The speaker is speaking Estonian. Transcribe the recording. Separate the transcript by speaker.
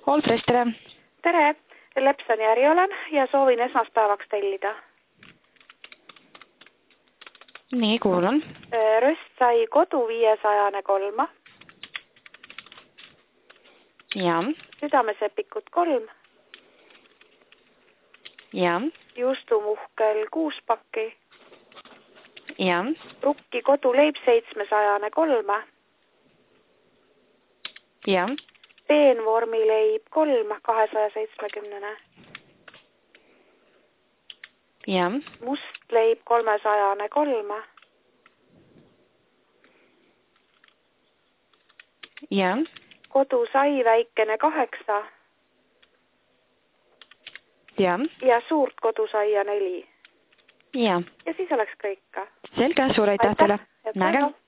Speaker 1: Olfres, tere!
Speaker 2: Tere! Lepsoni äri olen ja soovin esmaspäevaks tellida.
Speaker 1: Nii, kuulan.
Speaker 2: Röst sai kodu 503.
Speaker 1: Ja.
Speaker 2: Südamesepikut 3.
Speaker 1: Ja.
Speaker 2: Juustumuhkel 6 pakki.
Speaker 1: Ja.
Speaker 2: Rukki koduleib 703.
Speaker 1: Ja.
Speaker 2: Peenvormileib 3 270.
Speaker 1: Ja.
Speaker 2: Mustleib 303.
Speaker 1: Ja.
Speaker 2: Kodusai väikene 8.
Speaker 1: Ja.
Speaker 2: Ja suurt kodusaia 4.
Speaker 1: Ja.
Speaker 2: Ja siis oleks kõik ka.
Speaker 1: Selge, suur aitäh teile.
Speaker 2: Aitäh.